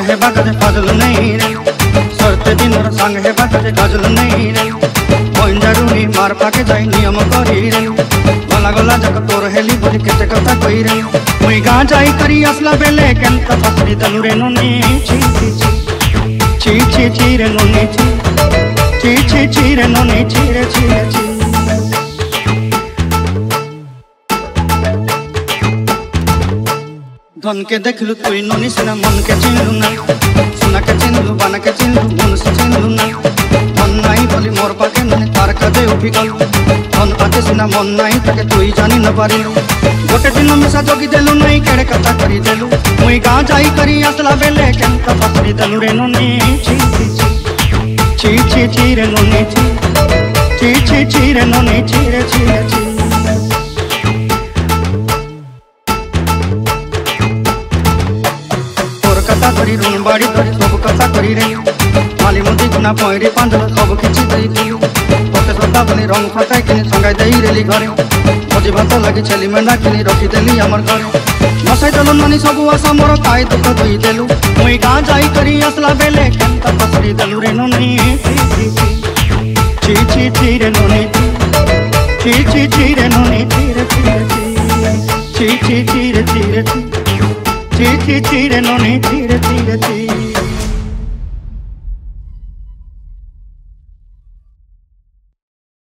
है बाकजे फजल नहीं रे सरते दिन संग है बाकजे गजल नहीं रे ओइन जारुनी मार पाके जाई नियम करी रे गला गला जक तोर हेली बोली केते कथा कई रे मुई गा जाई करी असला बेले केंत फसरी दलु रे नोनी ची ची ची ची ची रे नोनी ची ची ची रे नोनी ची रे ची रे ची धन के देखलु तुई नोनी सिना मन के चिन्हलु ना सुना के चिन्हलु बना के चिन्हलु मन से चिन्हलु ना धन नहीं बोली मोर पाके नोनी तार कदे उठी गल धन आते सिना मन नहीं ताके तुई जानी न पारिलु गोटे दिन मिसा जोगी देलु नहीं केड़े कथा करी देलु मुई गा जाई करी असला बेले केंत फसरी देलु रे नोनी ची ची ची ची रे नोनी ची ची ची रे नोनी ची रे ची रे ची कथा करी ऋण बाड़ी धरी सब कथा करी रे माली मुदी गुना पैरी पांजल सब खिची दई दिलु तोके श्रद्धा बनी रंग फटाई किनी संगाई दई रेली घरे भोजी भात लगी छेली मेंढा किनी रखी देली हमर घरे नसाई देलु नानी सब आशा मोर ताई दुख दई देलु मुई गा जाई करी असला बेले केंत फसरी देलु रे नोनी ची ची ची रे नोनी ची ची ची रे नोनी ची रे ची रे ची ची ची ची रे ची रे ची ची ची ची रे नोनी ची रे ची रे ची